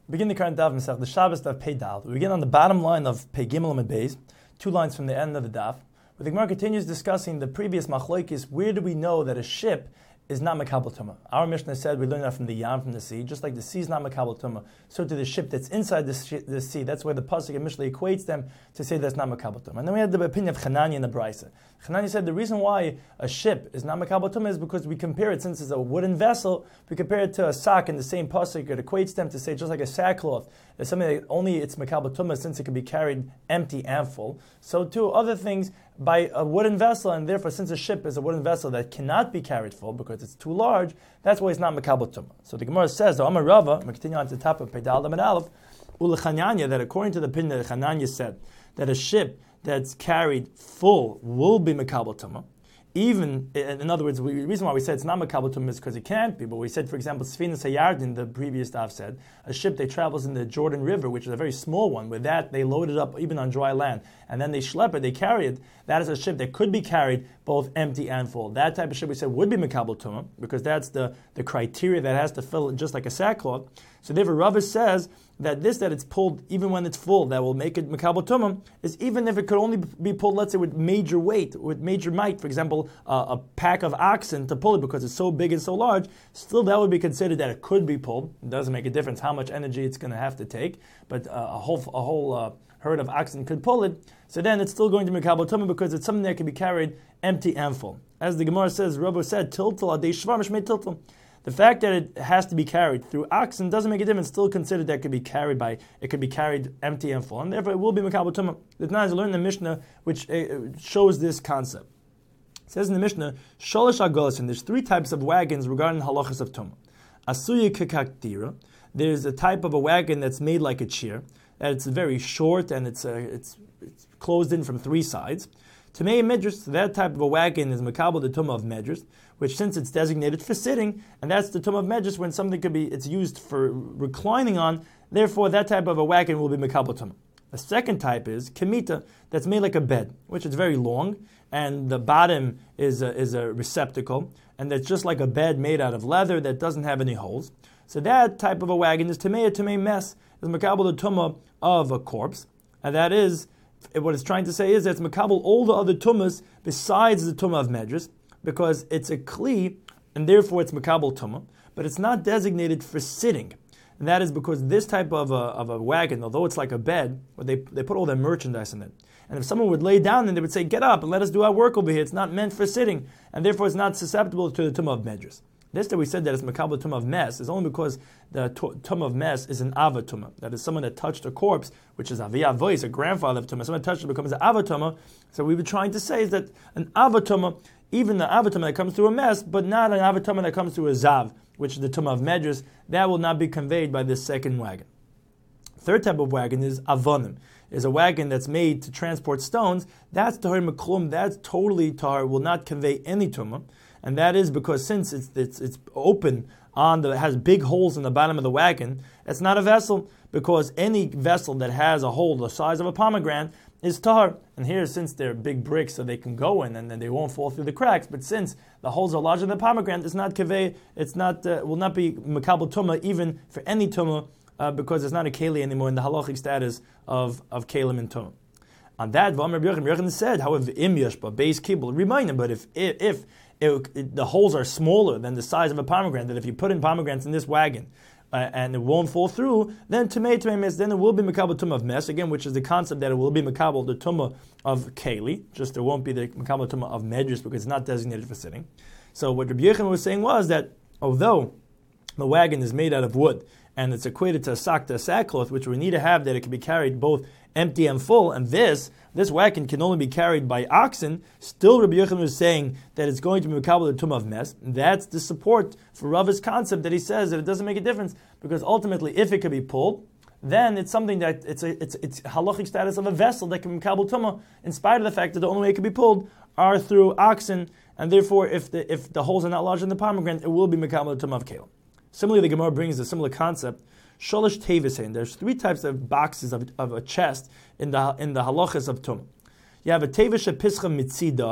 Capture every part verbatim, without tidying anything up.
Begin the current daf Masech the Shabbos daf Pei Dal. We begin on the bottom line of Pei Gimel and Beis, two lines from the end of the daf. Where the Gemara continues discussing the previous machlokes. Where do we know that a ship is not makabel tumah? Our Mishnah said we learned that from the Yam, from the sea. Just like the sea is not makabel tumah, so to the ship that's inside the, sh- the sea. That's where the pasuk and Mishnah equates them to say that's not makabel tumah. And then we had the opinion of Hanani and the Brisa. Hanani said the reason why a ship is not makabel tumah is because we compare it, since it's a wooden vessel, we compare it to a sack in the same pasuk. It equates them to say just like a sackcloth. It's something that only it's makabel tumah since it can be carried empty and full. So too other things by a wooden vessel, and therefore since a ship is a wooden vessel that cannot be carried full because it's too large, that's why it's not makabel tumah. So the Gemara says, the Amar Rava, we continue on to the top of Pedal Daman Aleph, Ulechanyanya, that according to the opinion that Chananya said, that a ship that's carried full will be makabel tumah. Even, in other words, we, the reason why we said it's not makabel tumah is because it can't be. But we said, for example, Sfinas Hayardin, the previous daf said, a ship that travels in the Jordan River, which is a very small one. With that, they load it up even on dry land, and then they schlep it, they carry it. That is a ship that could be carried both empty and full. That type of ship we said would be makabel tumah because that's the, the criteria that has to fill it just like a sackcloth. So therefore, Rava says that this, that it's pulled even when it's full, that will make it makabel tumah, is even if it could only be pulled, let's say, with major weight, with major might, for example, uh, a pack of oxen to pull it because it's so big and so large, still that would be considered that it could be pulled. It doesn't make a difference how much energy it's going to have to take, but uh, a whole a whole uh, herd of oxen could pull it, so then it's still going to be makabel tumah because it's something that can be carried empty and full. As the Gemara says, Rabbi said, tiltal adei shvar mishmei tiltal. The fact that it has to be carried through oxen doesn't make a difference. Still considered that it could be carried by, it could be carried empty and full, and therefore it will be makabel tumah. The Tana has learned in the Mishnah, which uh, shows this concept. It says in the Mishnah, sholosh agolas, and there's three types of wagons regarding halachas of tumah. Asuya kekaktira. There's a type of a wagon that's made like a chair, that it's very short and it's uh, it's, it's closed in from three sides. Tamei medras, that type of a wagon is makabel the tumah of medras, which since it's designated for sitting, and that's the tumah of medras when something could be, it's used for reclining on, therefore that type of a wagon will be makabel tumah. The second type is kemita, that's made like a bed, which is very long, and the bottom is a, is a receptacle, and that's just like a bed made out of leather that doesn't have any holes. So that type of a wagon is tamei tamei mes, is makabel the tumah of a corpse, and that is, what it's trying to say is that it's makabel all the other tumahs besides the tumah of medras, because it's a kli, and therefore it's makabel tumah, but it's not designated for sitting. And that is because this type of a, of a wagon, although it's like a bed, but they, they put all their merchandise in it. And if someone would lay down, then they would say, get up and let us do our work over here. It's not meant for sitting, and therefore it's not susceptible to the tumah of medras. This that we said that it's makabel tumah of mes is only because the tumah of mes is an ava tumah. That is someone that touched a corpse, which is avi avois, a grandfather of tumah. Someone touched it becomes an ava tumah. So we were trying to say is that an ava tumah, even the ava tumah that comes through a mes, but not an ava tumah that comes through a zav, which is the tumah of medras, that will not be conveyed by this second wagon. Third type of wagon is avonim, is a wagon that's made to transport stones. That's tahar meklum. That's totally tahar, will not convey any tumah. And that is because since it's, it's it's open on the, it has big holes in the bottom of the wagon, it's not a vessel, because any vessel that has a hole the size of a pomegranate is tahar. And here, since they're big bricks, so they can go in and then they won't fall through the cracks. But since the holes are larger than the pomegranate, it's not kaveh, it's not uh, will not be makabel tumah even for any tumah, uh, because it's not a keli anymore in the halachic status of of kelim and tumah. On that, Rabbi Yochanan said, however, im yashba base kibul, remind him, but if if, if It, it, the holes are smaller than the size of a pomegranate, that if you put in pomegranates in this wagon uh, and it won't fall through, then tamei tamei mes, then it will be makabel tumah of mes, again, which is the concept that it will be makabel the tumah of keli, just it won't be the makabel tumah of medras because it's not designated for sitting. So what Rabbi Yochanan was saying was that although the wagon is made out of wood and it's equated to a sack, to a sackcloth, which we need to have that it can be carried both empty and full, and this this wagon can only be carried by oxen, still Rabbi Yochanan was saying that it's going to be makabel the tumah of mes. That's the support for Rava's concept that he says that it doesn't make a difference, because ultimately if it can be pulled, then it's something that it's a, it's it's halachic status of a vessel that can be makabel tumah, in spite of the fact that the only way it can be pulled are through oxen, and therefore if the if the holes are not larger than the pomegranate, it will be makabel the tumah of kelim. Similarly, the Gemara brings a similar concept. Sholosh tevesein. There's three types of boxes of, of a chest in the in the halachas of tumah. You have a tevesh pischa mitzida,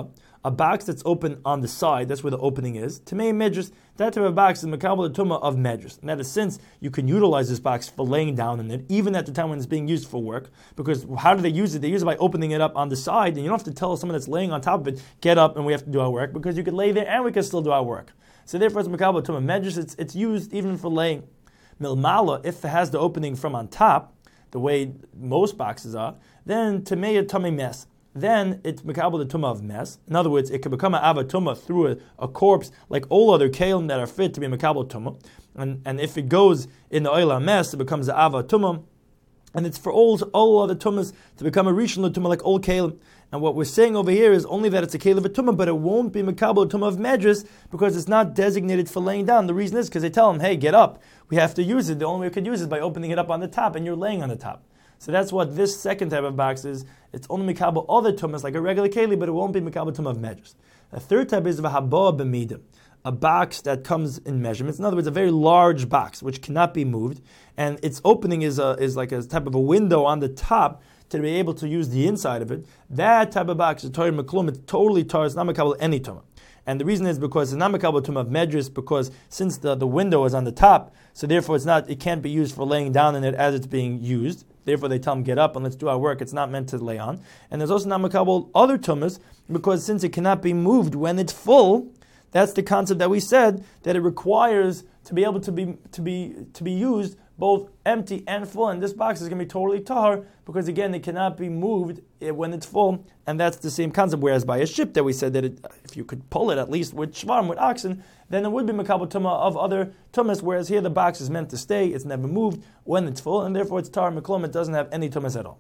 a box that's open on the side, that's where the opening is, Tamei Medris, that type of box is Makabal Tumah of Medris. And that is, since you can utilize this box for laying down in it, even at the time when it's being used for work, because how do they use it? They use it by opening it up on the side, and you don't have to tell someone that's laying on top of it, get up and we have to do our work, because you could lay there and we can still do our work. So therefore it's Makabal Tumah Medris, it's, it's used even for laying. Milmala, if it has the opening from on top, the way most boxes are, then Tamei Tumah Mes. Then it's Mekabel the Tumah of Mes. In other words, it can become an Ava Tumah through a, a corpse, like all other Kalim that are fit to be Mekabel Tumah. And, and if it goes in the Oila Mes, it becomes an Ava Tumah. And it's for all, all other Tumahs to become a Rishon Tumah, like all Kalim. And what we're saying over here is only that it's a Kalim of Tumah, but it won't be Mekabel Tumah of Medris, because it's not designated for laying down. The reason is because they tell him, hey, get up. We have to use it. The only way we could use it is by opening it up on the top, and you're laying on the top. So that's what this second type of box is. It's only Mikabel other tumas, like a regular keli, but it won't be Mikabel tumah of measures. A third type is Vahaboa b'midah, a box that comes in measurements. In other words, a very large box, which cannot be moved, and its opening is a, is like a type of a window on the top to be able to use the inside of it. That type of box is Torah Meklum, it's totally Torah, it's not Mikabel any tumah. And the reason is because it's not Mikabel tumah of medris, because since the, the window is on the top, so therefore it's not, it can't be used for laying down in it as it's being used. Therefore, they tell him, get up and let's do our work. It's not meant to lay on. And there's also not makabel other tumas, because since it cannot be moved when it's full, that's the concept that we said, that it requires to be able to be to be to be used both empty and full. And this box is going to be totally tahar, because again, it cannot be moved when it's full. And that's the same concept. Whereas by a ship that we said that it, if you could pull it at least with shvarim, with oxen, then it would be makabel tumah of other tumas. Whereas here the box is meant to stay; it's never moved when it's full, and therefore it's tar meklum. It doesn't have any tumas at all.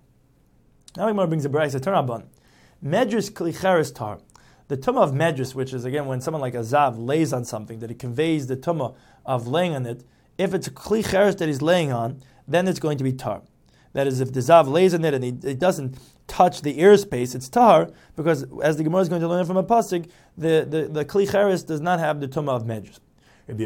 Now Gemara brings a brayso Tanaban. Medris klicheres tar. The tumah of medris, which is again when someone like a zav lays on something, that it conveys the tumah of laying on it. If it's a klicheres that he's laying on, then it's going to be tar. That is, if the zav lays on it and it doesn't touch the airspace, it's tar, because as the Gemara is going to learn from a pasuk, the the, the klicheres does not have the tumah of medris. Rabbi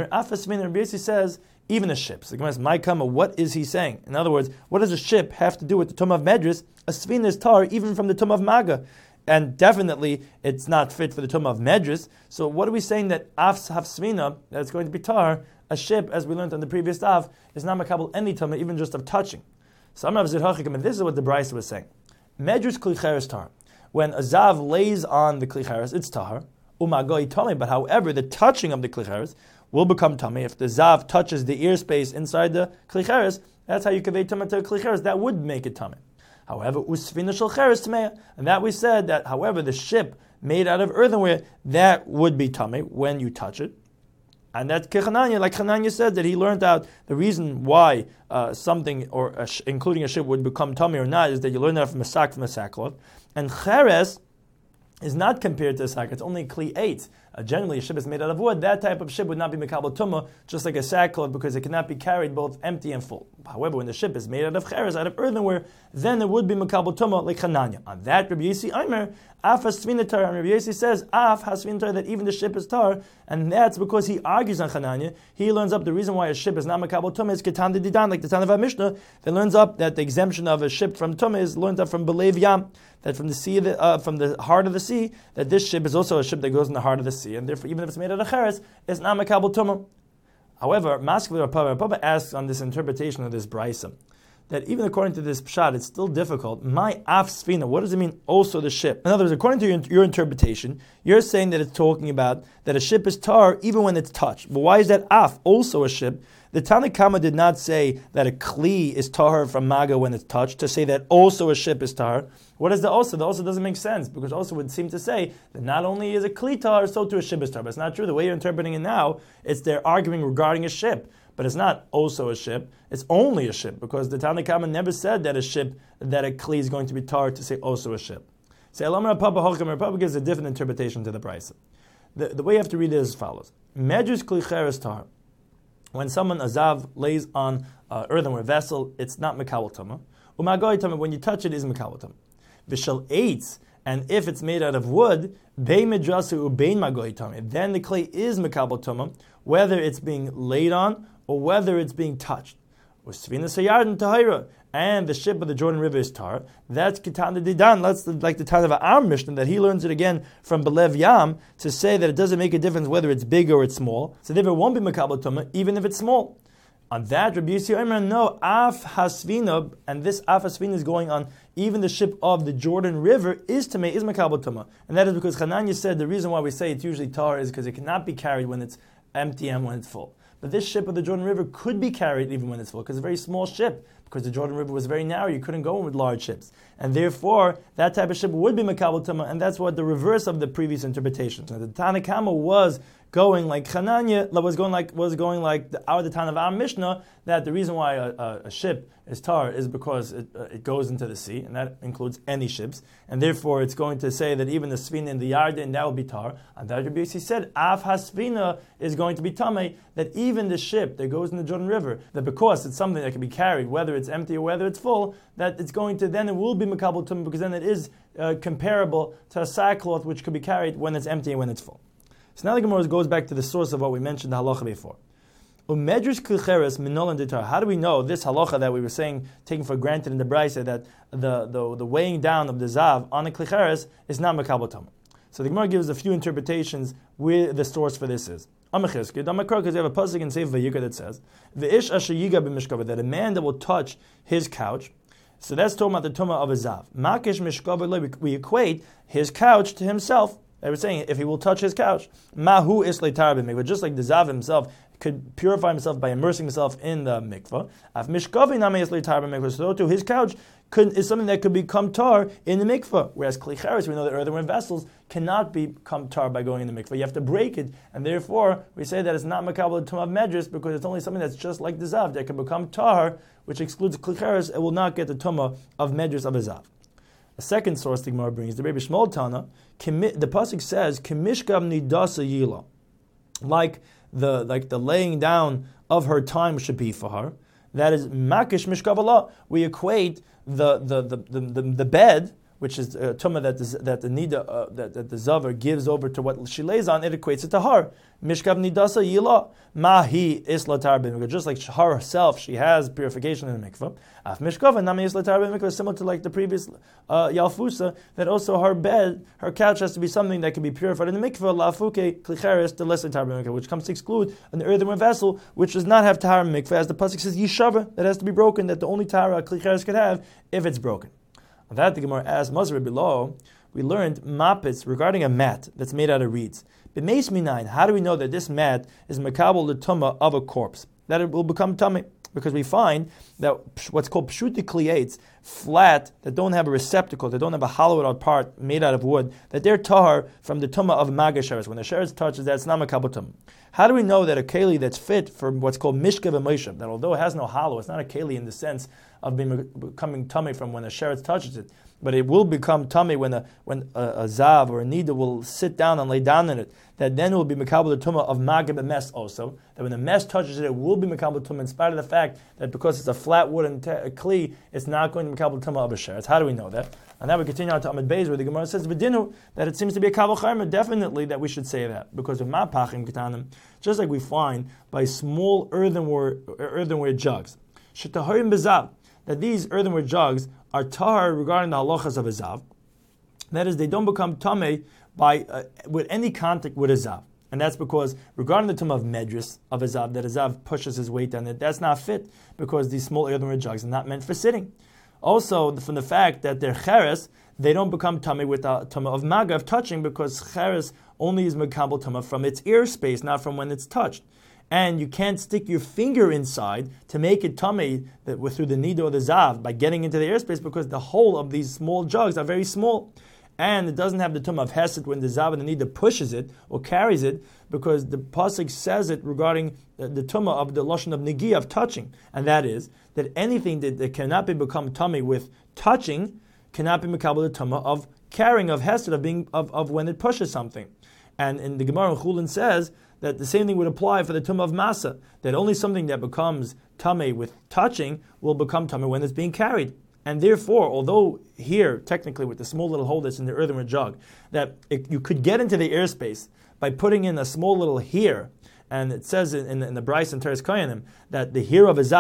Yossi says, even a ship. So the Gemara says, my kama, what is he saying? In other words, what does a ship have to do with the tumah of medris? A svina is tar even from the tumah of maga. And definitely, it's not fit for the tumah of medris. So what are we saying that af svina, that it's going to be tar, a ship, as we learned on the previous daf, is not makabel any tumah, even just of touching. So I'm and this is what the brayso was saying. Medris klicheres tar. When a zav lays on the klicheres, it's tar. Umagoi tummy. But however, the touching of the klicheres will become tummy. If the zav touches the ear space inside the klicheres, that's how you convey tumah to klicheres. That would make it tummy. However, usfina shel cheres tameya, and that we said that, however, the ship made out of earthenware, that would be tummy when you touch it. And that's Kechananya, like Chananya said, that he learned out the reason why uh, something, or a sh- including a ship, would become tummy or not, is that you learn that from a sack, from a sackcloth. And cheres is not compared to a sack, it's only kli eight. Uh, generally, a ship is made out of wood. That type of ship would not be mekabel tumah, just like a sackcloth, because it cannot be carried both empty and full. However, when the ship is made out of cheres, out of earthenware, then it would be mekabel tumah, like Chananya. On that, Rabbi Yossi Aimer, af hasvina tar, and Rabbi Yossi says, af hasvina tar, that even the ship is tar, and that's because he argues on Chananya. He learns up the reason why a ship is not mekabel tumah is ketan de didan, like the Tan of our Mishnah, that learns up that the exemption of a ship from tumah is learned up from belev yam, that from the sea, of the, uh, from the heart of the sea, that this ship is also a ship that goes in the heart of the sea, and therefore, even if it's made out of cheres, it's not makabel tumah. However, Maskevir Rapapa, Rapapa asks on this interpretation of this brayso, that even according to this pshat, it's still difficult. My af sfina, what does it mean? Also the ship. In other words, according to your, your interpretation, you're saying that it's talking about that a ship is tar even when it's touched. But why is that af also a ship? The Tanna Kama did not say that a kli is tar from maga when it's touched, to say that also a ship is tar. What is the also? The also doesn't make sense, because also would seem to say that not only is a kli tar, so too a ship is tar. But it's not true. The way you're interpreting it now, it's they're arguing regarding a ship. But it's not also a ship, it's only a ship, because the Tanna Kama never said that a ship, that a kli is going to be tar, to say also a ship. So Elamar Papa Holchem Papa gives a different interpretation to the brayso. The, the way you have to read it is as follows. Medjus kli cheres tar. When someone, a zav, lays on an earthenware vessel, it's not mekabel tumah. Umagoy tumah, when you touch it, is mekabel tumah. V'shel eitz, and if it's made out of wood, bein medrasu ubein magoy tumah, then the clay is mekabel tumah, whether it's being laid on or whether it's being touched. Usvina Sayardan Tahira, and the ship of the Jordan River is tar. That's Ketana Didan. That's like the time of our Mishnah that he learns it again from Belev Yam to say that it doesn't make a difference whether it's big or it's small. So therefore, it won't be Makabel Tumah even if it's small. On that, Rabbi Yossi Omer, no, Af Hasvina, and this Af Hasvina is going on even the ship of the Jordan River is Tamei, is Makabel Tumah. And that is because Hananya said the reason why we say it's usually tar is because it cannot be carried when it's empty and when it's full. But this ship of the Jordan River could be carried even when it's full, because it's a very small ship, because the Jordan River was very narrow, you couldn't go in with large ships. And therefore, that type of ship would be Makabel Tumah, and that's what the reverse of the previous interpretation. So the Tanna Kama was going like Chananya, was going like was going like the, our the Tana of our Mishnah, that the reason why a, a, a ship is tar is because it, uh, it goes into the sea, and that includes any ships, and therefore it's going to say that even the Svina in the Yarden, that will be tar. And that Rabbi Yossi said, Av HaSvina is going to be Tamei, that even the ship that goes in the Jordan River, that because it's something that can be carried, whether it's empty or whether it's full, that it's going to, then it will be Makabel Tumah, because then it is uh, comparable to a sackcloth which could be carried when it's empty and when it's full. So now the Gemara goes back to the source of what we mentioned, the halacha before. Umedrish klicheres minolan ditar. How do we know this halacha that we were saying, taking for granted in the Braisa, that the, the, the weighing down of the zav on a klicheres is not makabel tumah? So the Gemara gives a few interpretations where the source for this is. Amachizkid, Amakar, because they have a pasuk in Sefer Vayikra that says, "V'ish asher yiga b'mishkava," that a man that will touch his couch. So that's talking about the tumah of a zav. Makish mishkava, we equate his couch to himself. They were saying if he will touch his couch, mahu isle tar b'mikvah, just like the zav himself could purify himself by immersing himself in the mikvah. Af mishkavi nami isle tar b'mikvah, so too his couch could, is something that could become tar in the mikvah. Whereas kli cheres, we know that earthenware vessels cannot become tar by going in the mikvah. You have to break it, and therefore we say that it's not makabel tumah of medris because it's only something that's just like the zav that can become tar, which excludes kli cheres. It will not get the tumah of medris of a zav. A second source the Gemara brings, the Rebbe Shmuel Tana, the pasuk says, "Kimishkav nidasa yila," like the like the laying down of her time should be for her. That is makish mishkav Allah. We equate the the the the, the, the bed, which is a tumah that the, that the nida uh, that, that the zavar gives over to what she lays on. It equates it to her. Mishkav nidasa yila mahi isla tar b'mikvah. Just like her herself, she has purification in the mikvah. Af mishkav and nami isla tar b'mikvah, similar to like the previous uh, yalfusa, that also her bed, her couch has to be something that can be purified in the mikvah. Lafuke klicheres the lesser tar b'mikvah, which comes to exclude an earthenware vessel which does not have tahar mikvah, as the pasuk says yishava, that has to be broken, that the only tahara klicheres could have if it's broken. On that, the Gemara asks, Mazra below, we learned mapits regarding a mat that's made out of reeds. B'meis minayin, how do we know that this mat is makabel the tumah of a corpse? That it will become tummy? Because we find that what's called pshuti kliyates, flat, that don't have a receptacle, that don't have a hollowed out part made out of wood, that they're tahar from the tumah of magasheres. When the sheretz touches that, it's not makabel tumah. How do we know that a keli that's fit for what's called mishkav and moishav, that although it has no hollow, it's not a keli in the sense of being becoming tummy from when a sheretz touches it, but it will become tummy when a when a, a zav or a nida will sit down and lay down in it, that then it will be makabel the tumah of magib and mes also, that when the mes touches it, it will be makabel tumah in spite of the fact that because it's a flat wooden te- a kli, it's not going to be makabel tumah of a sheretz. How do we know that? And now we continue on to Amid Beis, where the Gemara says, "V'dinu," that it seems to be a kabel chayma, definitely that we should say that, because of ma'pachim ketanim, just like we find by small earthenware earthenware jugs, shetaharim bezav, that these earthenware jugs are tahar regarding the halachas of a zav. That is, they don't become tamei by uh, with any contact with a zav, and that's because regarding the tumah of medris of a zav, that a zav pushes his weight on it, that's not fit because these small earthenware jugs are not meant for sitting. Also, from the fact that they're cheres, they don't become tummy with the tumah of maga, of touching, because cheres only is makabel tumah from its ear space, not from when it's touched. And you can't stick your finger inside to make it tummy that through the nido or the zav by getting into the airspace, because the whole of these small jugs are very small. And it doesn't have the tumah of hesed when the zav and the nida pushes it or carries it, because the pasuk says it regarding the, the tumah of the lashon of negi, of touching, and that is that anything that, that cannot be become tummy with touching cannot be makabel the tumah of carrying, of hesed, of being of, of when it pushes something. And in the Gemara in Chulin says that the same thing would apply for the tumah of masa, that only something that becomes tummy with touching will become tummy when it's being carried. And therefore, although here, technically with the small little hole that's in the earthenware jug, that it, you could get into the airspace by putting in a small little hair, and it says in, in, in the Bryce and Teres Koyanim that the hair of a zav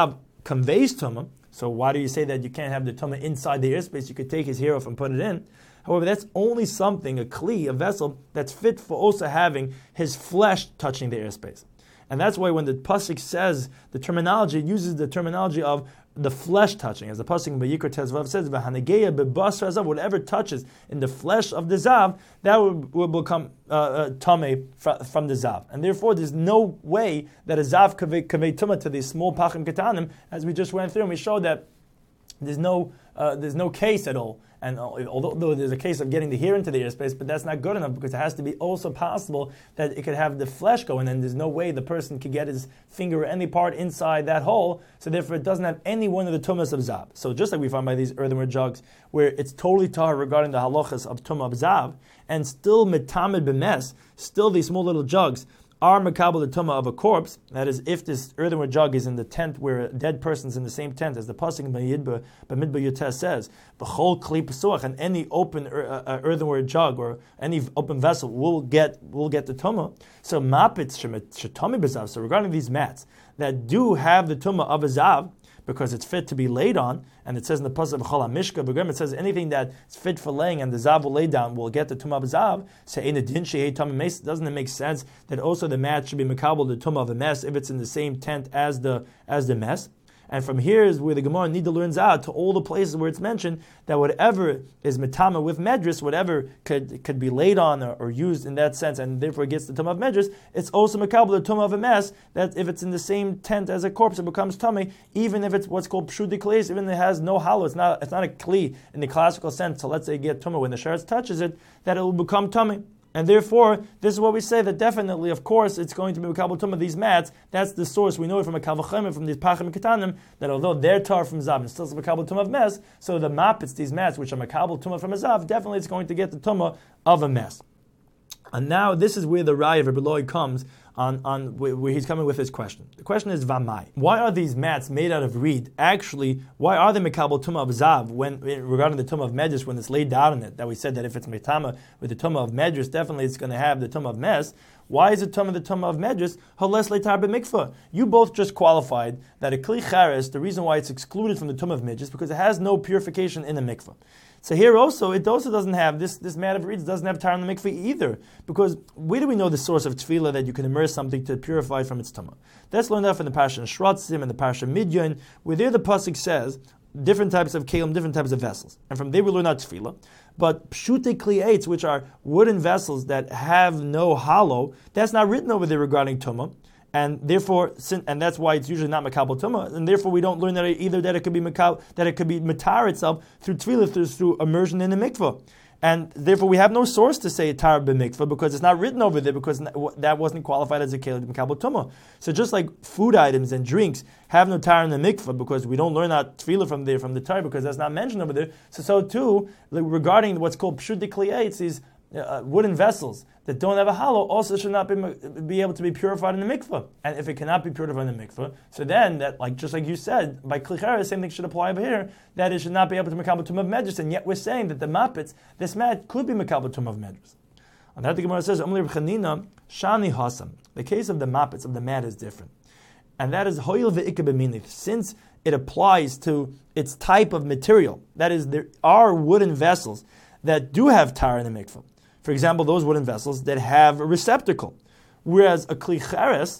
conveys tumah. So why do you say that you can't have the tumah inside the airspace? You could take his hair off and put it in. However, that's only something, a kli, a vessel, that's fit for also having his flesh touching the airspace. And that's why when the pasuk says the terminology, it uses the terminology of the flesh touching, as the pasuk in Vayikra Tezvav says, "V'hanegeya bebasar zav," whatever touches in the flesh of the zav, that will, will become uh, uh, tameh fr- from the zav. And therefore, there's no way that a zav convey tumah to these small pachim ketanim, as we just went through, and we showed that there's no uh, there's no case at all. And although there's a case of getting the hair into the airspace, but that's not good enough because it has to be also possible that it could have the flesh go in, and there's no way the person could get his finger or any part inside that hole, so therefore it doesn't have any one of the tumas of zav. So just like we find by these earthenware jugs, where it's totally tahar regarding the halachas of tumah of zav, and still metamed b'mes, still these small little jugs, are makabel the tumah of a corpse. That is, if this earthenware jug is in the tent where a dead person's in the same tent, as the pasuk in B'midbar Yoteh says, b'chol kli pesuach, and any open uh, earthenware jug or any open vessel will get will get the tumah. So mapitz shetami b'zav. So regarding these mats that do have the tumah of a zav, because it's fit to be laid on, and it says in the pasuk b'chol hamishka b'grim, it says anything that's fit for laying and the zav will lay down will get the tumah of a zav. So in a din shehei tamim mes, doesn't it make sense that also the mat should be makabel the tumah of a mess if it's in the same tent as the as the mess? And from here is where the Gemara Nida learns out to all the places where it's mentioned that whatever is metama with medris, whatever could could be laid on or, or used in that sense, and therefore gets the tumah of medris, it's also makabel the tumah of a mess, that if it's in the same tent as a corpse, it becomes tummy, even if it's what's called pshuti kleis, even if it has no hollow, it's not it's not a kli in the classical sense. So let's say you get tumah when the sheretz touches it, that it will become tummy. And therefore, this is what we say, that definitely, of course, it's going to be Makabel Tumah, these mats. That's the source. We know it from a Kavachim, from these Pachim Ketanim, that although they're tar from Zav, it's still Makabel Tumah of mess, so the mapits, these mats, which are Makabel Tumah from a Zav, definitely it's going to get the Tumah of a mess. And now, this is where the Raya of Rebbe Eloi comes on, on where he's coming with his question. The question is, Vamai. Why are these mats made out of reed? Actually, why are they Makabel Tumah of Zav when, regarding the Tumah of Medris, when it's laid down in it? That we said that if it's Metama with the Tumah of Medris, definitely it's going to have the Tumah of Mes. Why is it Tumah the Tumah of Medris? Hales leitar b'mikvah. You both just qualified that a Kli Chares, the reason why it's excluded from the Tumah of Medris, because it has no purification in the mikvah. So here also, it also doesn't have, this, this mat of reeds doesn't have tar in the mikveh either. Because where do we know the source of tefillah that you can immerse something to purify from its tumah? That's learned out from the Parsha Shratzim and the Parsha Midyan, where there the pasuk says, different types of kelim, different types of vessels. And from there we learn out tefillah. But pshute kli'ates, which are wooden vessels that have no hollow, that's not written over there regarding tumah. And therefore, and that's why it's usually not makabel tumah, and therefore we don't learn that either that it could be makabel, that it could be matar itself through tefillah, through, through immersion in the mikvah, and therefore we have no source to say tar b'mikvah because it's not written over there because that wasn't qualified as a kelim makabel tumah. So just like food items and drinks have no tar in the mikvah because we don't learn that tefillah from there from the tar because that's not mentioned over there. So so too like regarding what's called pshut kli'ates, these uh, wooden vessels that don't have a hollow also should not be, be able to be purified in the mikveh. And if it cannot be purified in the mikveh, so then that, like just like you said, by klichera, the same thing should apply over here, that it should not be able to makabel tumah of medris, and yet we're saying that the mapits, this mat could be makabel tumah of medris. On that the Gemara says, Amli Chanina, Shani Hasam. The case of the mapits, of the mat, is different. And that is hoyil ve'ikah b'minith, since it applies to its type of material. That is, there are wooden vessels that do have tar in the mikveh. For example, those wooden vessels that have a receptacle, whereas a kli cheres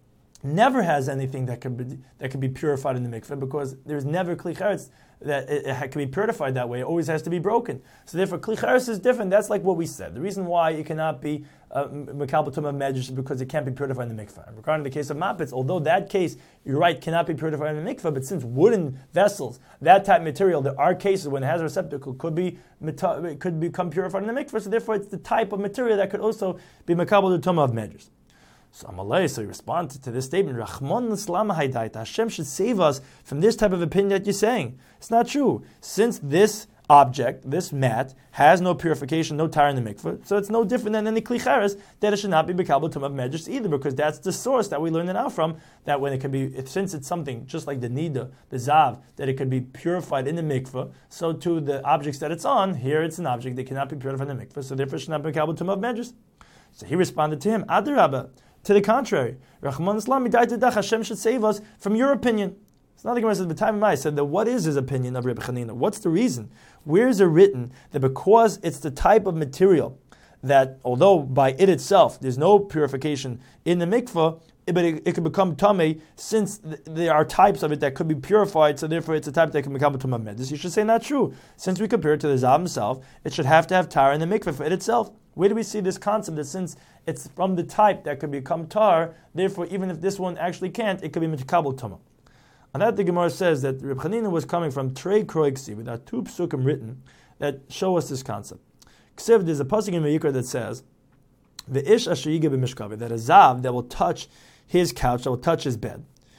never has anything that can be that can be purified in the mikveh because there's never kli cheres that it, it can be purified that way. It always has to be broken. So therefore, kli cheres is different. That's like what we said. The reason why it cannot be makabel tumah of medris is because it can't be purified in the mikveh. And regarding the case of mapits, although that case, you're right, cannot be purified in the mikveh, but since wooden vessels, that type of material, there are cases when it has a receptacle, could be it could become purified in the mikveh. So therefore, it's the type of material that could also be makabel tumah of medris. So Amalei, so he responded to this statement, Rachmon Nislama Haidaita, Hashem should save us from this type of opinion that you're saying. It's not true. Since this object, this mat, has no purification, no tar in the mikveh, so it's no different than any kli cheres, that it should not be makabel tumah of medris either, because that's the source that we learn it out from, that when it can be, since it's something just like the nida, the zav, that it can be purified in the mikveh, so too the objects that it's on, here it's an object that cannot be purified in the mikveh, so therefore it should not be makabel tumah of medris. So he responded to him, Adarabba, to the contrary, Rahman Islam, Hashem should save us from your opinion. So now the Gemara says, "B'tayim I said that what is his opinion of Reb Chanina? What's the reason? Where is it written that because it's the type of material that, although by it itself there's no purification in the mikveh, but it, it can become tamei since th- there are types of it that could be purified, so therefore it's a type that can become a tumah medus. You should say not true. Since we compare it to the zav himself, it should have to have tar in the mikveh for it itself. Where do we see this concept that since it's from the type that could become tar, therefore even if this one actually can't, it could be mitkabel tumah? And that the Gemara says that Reb Chanina was coming from Trei Kroiksi, with our two psukim written that show us this concept. Ksiv, there's a pasuk in Vayikra that says, "The ish asher yigeh b'mishkav," that a zav that will touch his couch, that will touch his bed,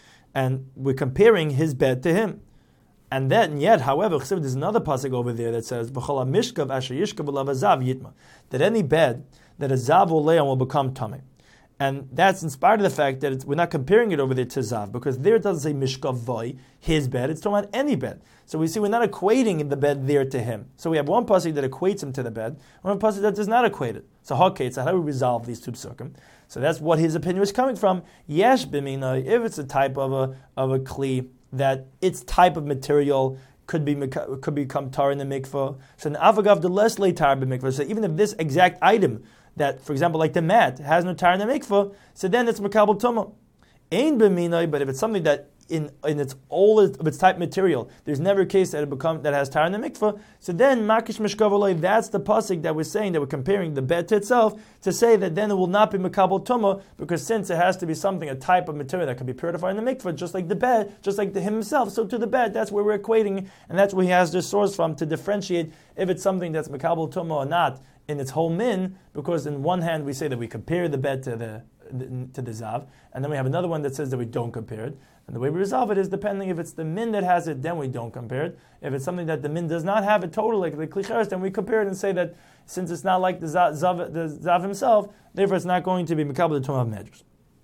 and we're comparing his bed to him. And then, yet, however, there's another pasuk over there that says, "V'chol mishkav asher yishkav alav zav yitma," that any bed that a zav will lay on will become tamei. And that's in spite of the fact that it's, we're not comparing it over there to zav, because there it doesn't say mishkav voi, his bed. It's talking about any bed. So we see we're not equating the bed there to him. So we have one pasuk that equates him to the bed, one pasuk that does not equate it. So okay, so how do we resolve these two psukim? So that's what his opinion was coming from. Yesh b'mina, if it's a type of a of a kli that its type of material could be could become tar in the mikveh. So an avagav the less lay tar b'mikveh. So even if this exact item that, for example, like the mat has no tar in the mikveh, so then it's makabel tumah. Ain b'mina, but if it's something that in in its all of its type material, there's never a case that it become that has tar in the mikveh. So then makish mishkav, that's the pasuk that we're saying that we're comparing the bed to itself to say that then it will not be makabel tumah, because since it has to be something, a type of material that can be purified in the mikveh, just like the bed, just like the him himself. So to the bed, that's where we're equating, and that's where he has the source from to differentiate if it's something that's makabel tumah or not in its whole min. Because in one hand we say that we compare the bed to the to the zav, and then we have another one that says that we don't compare it. And the way we resolve it is depending if it's the min that has it, then we don't compare it. If it's something that the min does not have it totally, like the klicheres, then we compare it and say that since it's not like the zav, zav, the zav himself, therefore it's not going to be mikabel the tumah of medrash.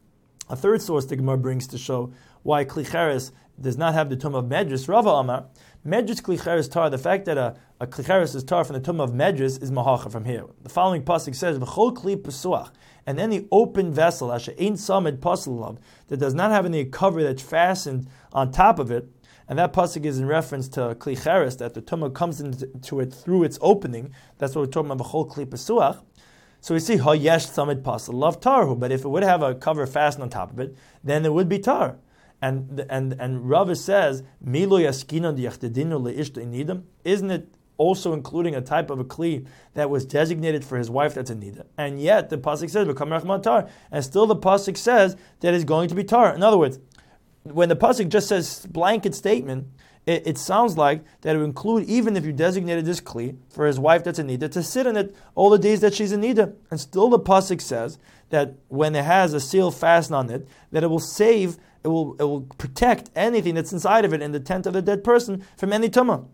A third source the Gemara brings to show why klicheres does not have the tumah of medrash. Rava Amar, medrash klicheres tar. The fact that a, a klicheres is tar from the tumah of medrash is mahacha from here. The following pasuk says, "V'chol kli pesuach," and any open vessel, asher ein samid pasalav, that does not have any cover that's fastened on top of it, and that pasuk is in reference to klicheres, that the tumah comes into it through its opening. That's what we're talking about. V'chol kli pesuach. So we see hayesh samid pasalav tarhu, but if it would have a cover fastened on top of it, then it would be tar. And and and Rava says, Milo yaskina diyachtedinu leishta inidam. Isn't it also including a type of a kli that was designated for his wife that's a nida? And yet the pasuk says, "Become rachman tar," and still the pasuk says that it's going to be tar. In other words, when the pasuk just says blanket statement, it, it sounds like that it would include even if you designated this kli for his wife that's a nida to sit in it all the days that she's a nida. And still the pasuk says that when it has a seal fastened on it, that it will save. It will it will protect anything that's inside of it in the tent of the dead person from any tumah.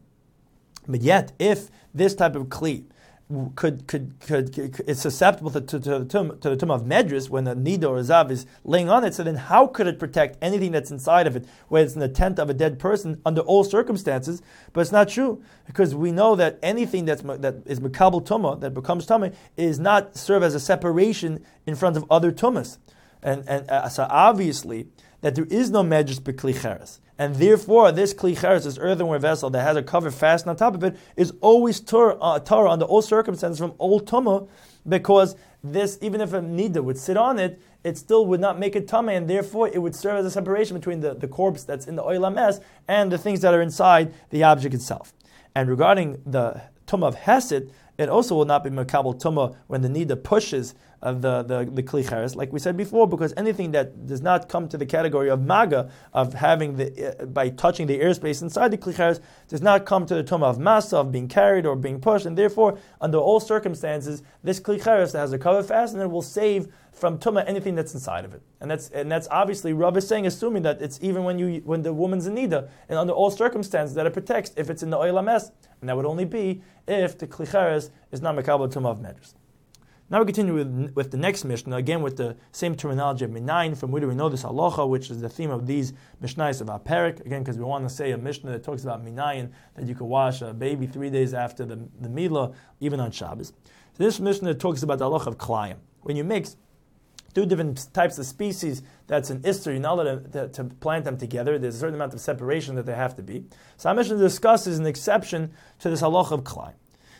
But yet, if this type of kli could could could, could is susceptible to, to, to, the tumah, to the tumah of medrash when a nida or a zav is laying on it, so then how could it protect anything that's inside of it, where it's in the tent of a dead person under all circumstances? But it's not true, because we know that anything that's that is makabel tumah, that becomes tumah, is not serve as a separation in front of other tumas, and and uh, so obviously that there is no medrash b'kli cheres, and therefore this kli cheres, this earthenware vessel that has a cover fastened on top of it, is always Torah uh, Torah under all circumstances from all tumah, because this, even if a nida would sit on it, it still would not make it tamei, and therefore it would serve as a separation between the, the corpse that's in the oil hames and the things that are inside the object itself. And regarding the tumah of hesed, it also will not be makabel tumah when the nida pushes of the the, the kli cheres, like we said before, because anything that does not come to the category of maga, of having the uh, by touching the airspace inside the kli cheres, does not come to the tumah of masa, of being carried or being pushed, and therefore under all circumstances this kli cheres that has a cover fastened will save from tumah anything that's inside of it. And that's and that's obviously Rav is saying, assuming that it's even when you when the woman's in nida, and under all circumstances that it protects if it's in the oil hames, and that would only be if the kli cheres is not makabel tumah of medrash. Now we continue with, with the next Mishnah, again with the same terminology of Minayin. From where do we know this halacha, which is the theme of these Mishnayos of our parak? Again, because we want to say a Mishnah that talks about Minayin, that you could wash a baby three days after the, the Milah, even on Shabbos. So this Mishnah talks about the halacha of Klayim. When you mix two different types of species that's an ister, you're not allowed to, to, to plant them together. There's a certain amount of separation that they have to be. So our Mishnah discusses an exception to this halacha of klai.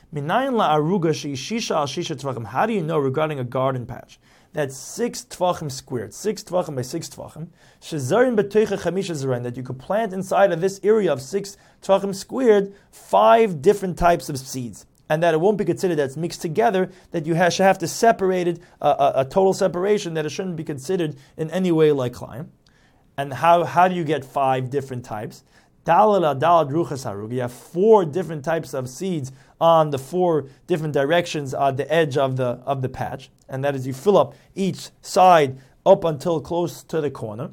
How do you know regarding a garden patch that's six tvachim squared, six tvachim by six tvachim, that you could plant inside of this area of six tvachim squared five different types of seeds, and that it won't be considered that it's mixed together, that you have, should have to separate it, uh, a, a total separation, that it shouldn't be considered in any way like Klein. And how, how do you get five different types? You have four different types of seeds on the four different directions on the edge of the of the patch, and that is you fill up each side up until close to the corner,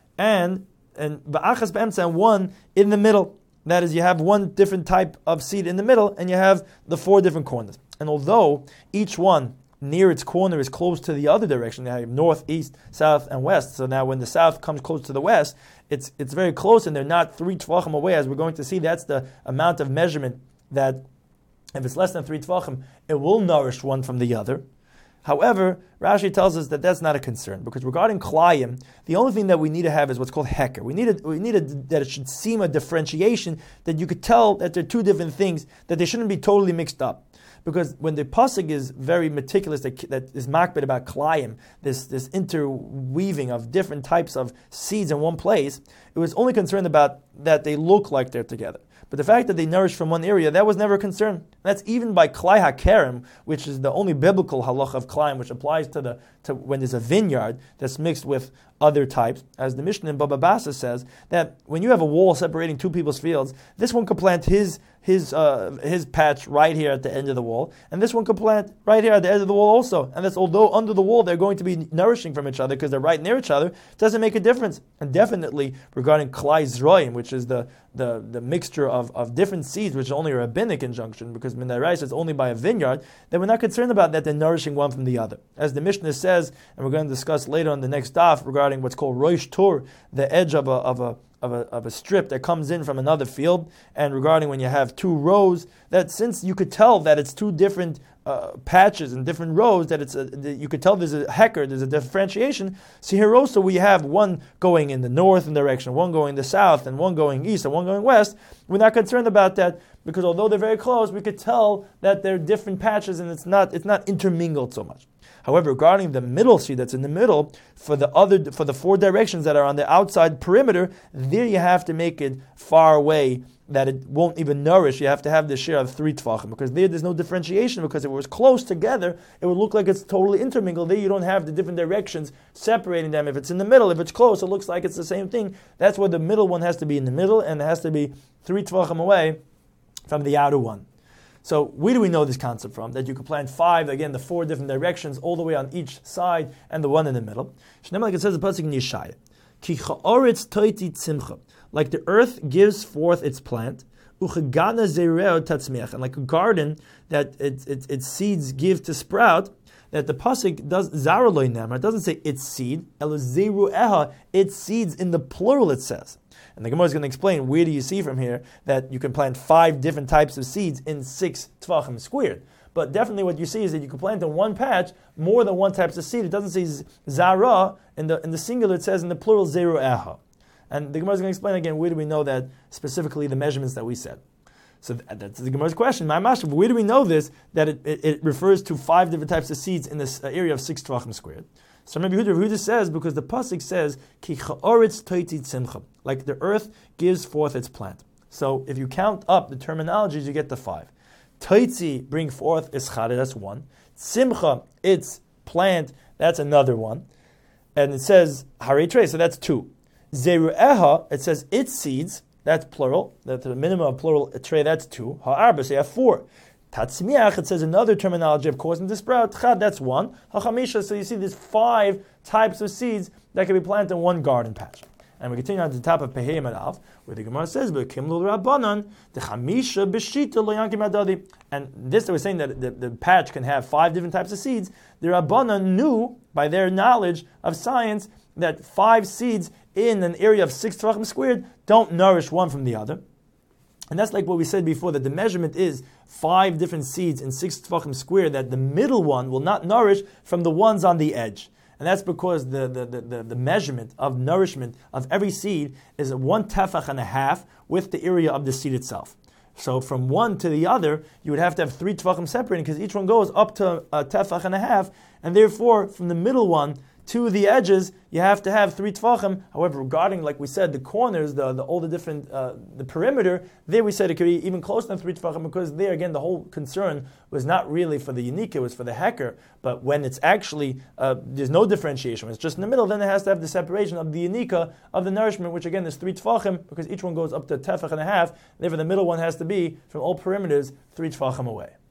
and and ba'achas b'emtza, and one in the middle. That is, you have one different type of seed in the middle, and you have the four different corners. And although each one near its corner is close to the other direction, you have north, east, south, and west. So now when the south comes close to the west, it's it's very close, and they're not three tvachim away, as we're going to see. That's the amount of measurement that, if it's less than three tvachim, it will nourish one from the other. However, Rashi tells us that that's not a concern, because regarding klayim, the only thing that we need to have is what's called heker. We need a, we need a, that it should seem a differentiation, that you could tell that they're two different things, that they shouldn't be totally mixed up. Because when the pasuk is very meticulous, that, that is makbid about klayim, this, this interweaving of different types of seeds in one place, it was only concerned about that they look like they're together. But the fact that they nourish from one area, that was never a concern. That's even by klai hakerem, which is the only biblical halacha of klayim, which applies to the to when there's a vineyard that's mixed with other types. As the Mishnah in Baba Basra says, that when you have a wall separating two people's fields, this one could plant his his uh, his patch right here at the end of the wall, and this one could plant right here at the end of the wall also. And that's although under the wall they're going to be nourishing from each other because they're right near each other, it doesn't make a difference. And definitely regarding klai zroim, which is the the, the mixture of, of different seeds, which is only a rabbinic injunction, because minayrais is only by a vineyard, then we're not concerned about that they're nourishing one from the other. As the Mishnah says, and we're going to discuss later on the next daf regarding what's called roish tur, the edge of a of a Of a, of a strip that comes in from another field, and regarding when you have two rows, that since you could tell that it's two different uh, patches and different rows, that it's a, that you could tell there's a hecker, there's a differentiation. So here also we have one going in the north direction, one going the south, and one going east, and one going west. We're not concerned about that, because although they're very close, we could tell that they're different patches, and it's not it's not intermingled so much. However, regarding the middle seed that's in the middle, for the other for the four directions that are on the outside perimeter, there you have to make it far away that it won't even nourish. You have to have the share of three tvachim, because there there's no differentiation, because if it was close together, it would look like it's totally intermingled. There you don't have the different directions separating them. If it's in the middle, if it's close, it looks like it's the same thing. That's where the middle one has to be in the middle, and it has to be three tvachim away from the outer one. So where do we know this concept from? That you could plant five, again, the four different directions, all the way on each side, and the one in the middle. Like it says the pasuk in Yeshaya, Ki cha'oretz toiti tzimcha, like the earth gives forth its plant, uchegana zereo tatzmiach, and like a garden that its its its seeds give to sprout. That the pasuk does zaraloi namar, it doesn't say its seed, elo zeru eha, its seeds in the plural it says. And the Gemara is going to explain, where do you see from here that you can plant five different types of seeds in six tvachim squared? But definitely what you see is that you can plant in one patch more than one type of seed. It doesn't say zara, in the in the singular it says in the plural zeru eha. And the Gemara is going to explain again, where do we know that specifically the measurements that we said? So that's the Gemara's question. My master, where do we know this, that it, it, it refers to five different types of seeds in this area of six tvachim squared? So Rabbi Yehuda, Yehuda says, because the pasuk says, Ki cha'oretz toiti tzimcha, like the earth gives forth its plant. So if you count up the terminologies, you get the five. Toitzi, bring forth, is chare, that's one. Tzimcha, its plant, that's another one. And it says, hare trei, so that's two. Zeru eha, it says its seeds, that's plural. That's the minimum of plural tray, that's two. Ha'arba, so you have four. Tatzmiach, it says another terminology of causing to sprout. Chad, that's one. Hachamisha, so you see there's five types of seeds that can be planted in one garden patch. And we continue on to the top of Pehei Madav, where the Gemara says, "Kimlul Rabbanan, the Chamisha b'shita lo yankim adadi." And this, they were saying that the, the patch can have five different types of seeds. The Rabbanan knew by their knowledge of science that five seeds in an area of six tvachim squared don't nourish one from the other. And that's like what we said before, that the measurement is five different seeds in six tvachim squared, that the middle one will not nourish from the ones on the edge. and that's because the, the, the, the, the measurement of nourishment of every seed is one tefach and a half with the area of the seed itself. So from one to the other, you would have to have three tefachim separating, because each one goes up to a tefach and a half, and therefore from the middle one to the edges, you have to have three tefachim. However, regarding, like we said, the corners, the, the all the different, uh, the perimeter, there we said it could be even closer than three tefachim, because there, again, the whole concern was not really for the unika, it was for the hecker. But when it's actually, uh, there's no differentiation, when it's just in the middle, then it has to have the separation of the unika, of the nourishment, which again is three tefachim, because each one goes up to a tefach and a half. Therefore, the middle one has to be, from all perimeters, three tefachim away.